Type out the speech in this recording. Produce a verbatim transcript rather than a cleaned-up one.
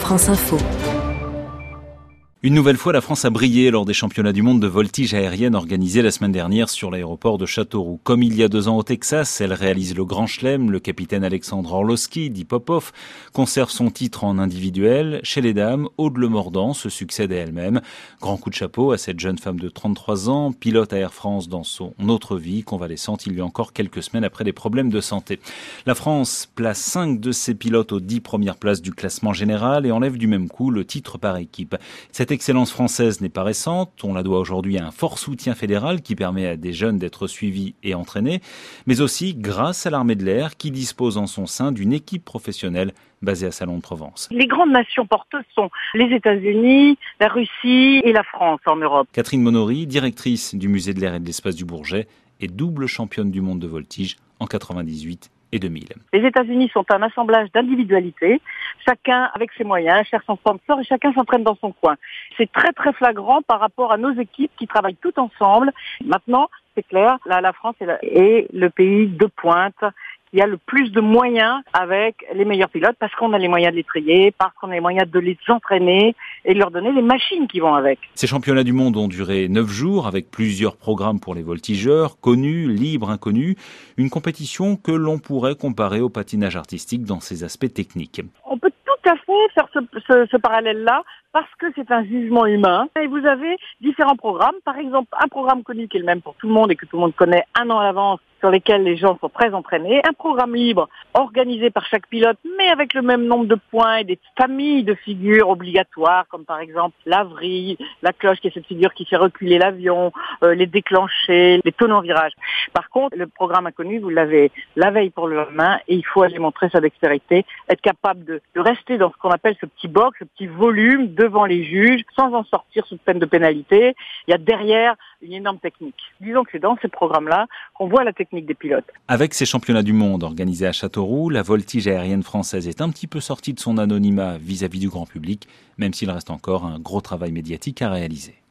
France Info. Une nouvelle fois, la France a brillé lors des championnats du monde de voltige aérienne organisés la semaine dernière sur l'aéroport de Châteauroux. Comme il y a deux ans au Texas, elle réalise le grand chelem. Le capitaine Alexandre Orlowski, dit Popov, conserve son titre en individuel. Chez les dames, Aude Le Mordant se succède à elle-même. Grand coup de chapeau à cette jeune femme de trente-trois ans, pilote à Air France dans son autre vie, convalescente il y a encore quelques semaines après des problèmes de santé. La France place cinq de ses pilotes aux dix premières places du classement général et enlève du même coup le titre par équipe. Cette excellence française n'est pas récente, on la doit aujourd'hui à un fort soutien fédéral qui permet à des jeunes d'être suivis et entraînés, mais aussi grâce à l'armée de l'air qui dispose en son sein d'une équipe professionnelle basée à Salon-de-Provence. Les grandes nations porteuses sont les États-Unis, la Russie et la France en Europe. Catherine Monory, directrice du musée de l'air et de l'espace du Bourget, est double championne du monde de voltige en quatre-vingt-dix-huit et deux mille. Les États-Unis sont un assemblage d'individualités, chacun avec ses moyens, cherche son sponsor et chacun s'entraîne dans son coin. C'est très très flagrant par rapport à nos équipes qui travaillent toutes ensemble. Maintenant, c'est clair, la, la France est, la, est le pays de pointe qui a le plus de moyens avec les meilleurs pilotes parce qu'on a les moyens de les trier, parce qu'on a les moyens de les entraîner et de leur donner les machines qui vont avec. Ces championnats du monde ont duré neuf jours avec plusieurs programmes pour les voltigeurs, connus, libres, inconnus. Une compétition que l'on pourrait comparer au patinage artistique dans ses aspects techniques. On peut tout à fait faire ce, ce, ce parallèle-là parce que c'est un jugement humain. Et vous avez différents programmes. Par exemple, un programme connu qui est le même pour tout le monde et que tout le monde connaît un an à l'avance, sur lesquels les gens sont très entraînés. Un programme libre organisé par chaque pilote, mais avec le même nombre de points et des familles de figures obligatoires, comme par exemple la vrille, la cloche qui est cette figure qui fait reculer l'avion, euh, les déclenchers, les tonneaux en virage. Par contre, le programme inconnu, vous l'avez la veille pour le lendemain et il faut aller montrer sa dextérité, être capable de, de rester dans ce qu'on appelle ce petit box, ce petit volume devant les juges, sans en sortir sous peine de pénalité. Il y a derrière une énorme technique. Disons que c'est dans ces programmes-là qu'on voit la technique des pilotes. Avec ces championnats du monde organisés à Châteauroux, la voltige aérienne française est un petit peu sortie de son anonymat vis-à-vis du grand public, même s'il reste encore un gros travail médiatique à réaliser.